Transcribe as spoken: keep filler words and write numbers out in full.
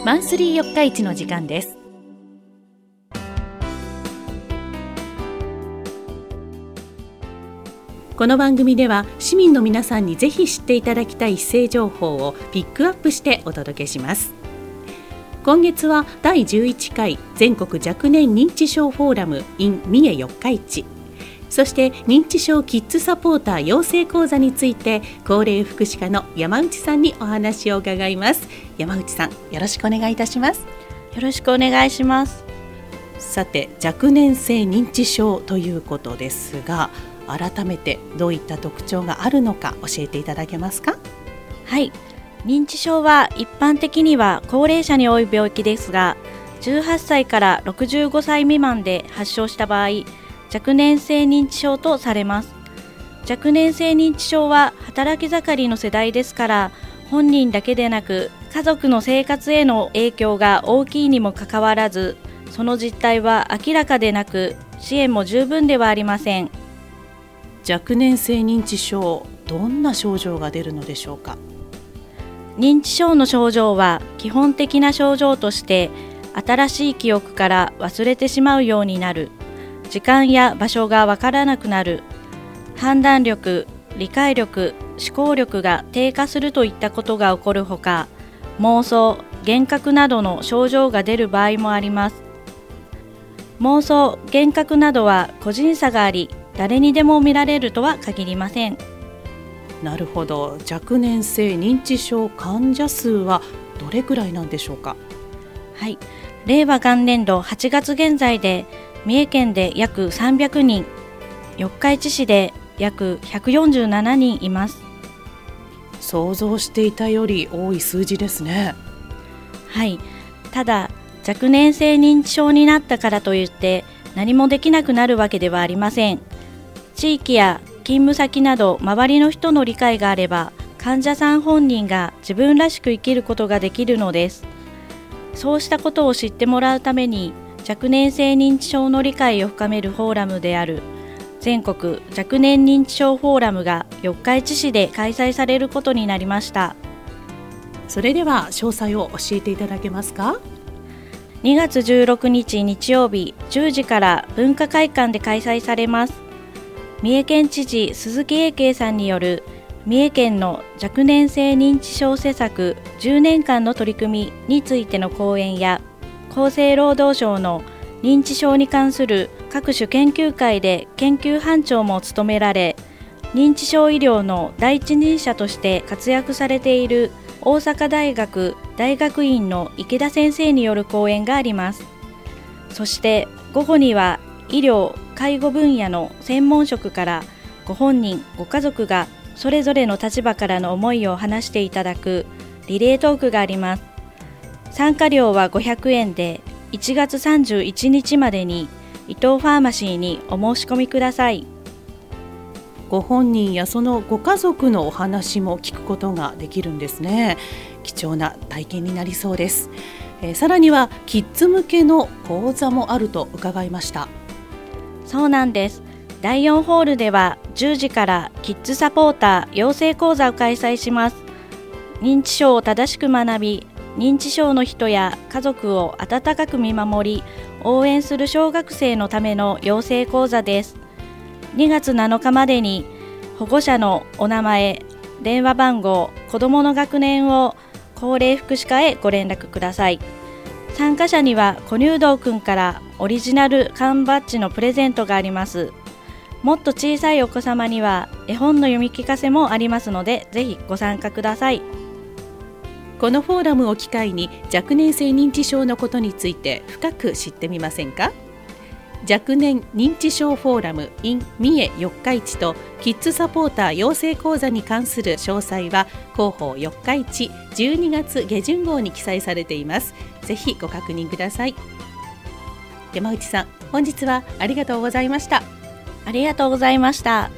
マンスリー四日市の時間です。この番組では市民の皆さんにぜひ知っていただきたい市政情報をピックアップしてお届けします。今月はだいじゅういっかい全国若年認知症フォーラム in 三重四日市、そして認知症キッズサポーター養成講座について高齢福祉課の山内さんにお話を伺います。山内さん、よろしくお願いいたします。 よろしくお願いします。 さて、若年性認知症ということですが、改めてどういった特徴があるのか教えていただけますか？ はい、認知症は一般的には高齢者に多い病気ですが、じゅうはっさいからろくじゅうごさい未満で発症した場合、若年性認知症とされます。若年性認知症は働き盛りの世代ですから、本人だけでなく家族の生活への影響が大きいにもかかわらず、その実態は明らかでなく、支援も十分ではありません。 若年性認知症、どんな症状が出るのでしょうか？ 認知症の症状は基本的な症状として、新しい記憶から忘れてしまうようになる、時間や場所がわからなくなる、判断力、理解力、思考力が低下するといったことが起こるほか、妄想、幻覚などの症状が出る場合もあります。妄想、幻覚などは個人差があり、誰にでも見られるとは限りません。 なるほど。若年性認知症患者数はどれくらいなんでしょうか？ はい、令和元年度はちがつ現在で三重県で約さんびゃくにん、四日市市で約ひゃくよんじゅうななにんいます。 想像していたより多い数字ですね。 はい、ただ若年性認知症になったからといって何もできなくなるわけではありません。地域や勤務先など周りの人の理解があれば、患者さん本人が自分らしく生きることができるのです。そうしたことを知ってもらうために、若年性認知症の理解を深めるフォーラムである全国若年認知症フォーラムが四日市市で開催されることになりました。 それでは詳細を教えていただけますか？ にがつじゅうろくにち日曜日じゅうじから文化会館で開催されます。三重県知事鈴木英慶さんによる三重県の若年性認知症施策じゅうねんかんの取り組みについての講演や、厚生労働省の認知症に関する各種研究会で研究班長も務められ、認知症医療の第一人者として活躍されている大阪大学大学院の池田先生による講演があります。そして午後には医療・介護分野の専門職からご本人ご家族がそれぞれの立場からの思いを話していただくリレートークがあります。参加料はごひゃくえんで、いちがつさんじゅういちにちまでに伊藤ファーマシーにお申し込みください。 ご本人やそのご家族のお話も聞くことができるんですね。貴重な体験になりそうです。えー、さらにはキッズ向けの講座もあると伺いました。 そうなんです。だいよんホールではじゅうじからキッズサポーター養成講座を開催します。認知症を正しく学び、認知症の人や家族を温かく見守り、応援する小学生のための養成講座です。にがつなのかまでに保護者のお名前、電話番号、子どもの学年を高齢福祉課へご連絡ください。参加者には小入道くんからオリジナル缶バッジのプレゼントがあります。もっと小さいお子様には絵本の読み聞かせもありますので、ぜひご参加ください。 このフォーラムを機会に若年性認知症のことについて深く知ってみませんか？若年認知症フォーラム in 三重四日市とキッズサポーター養成講座に関する詳細は広報四日市じゅうにがつ下旬号に記載されています。ぜひご確認ください。山内さん、本日はありがとうございました。 ありがとうございました。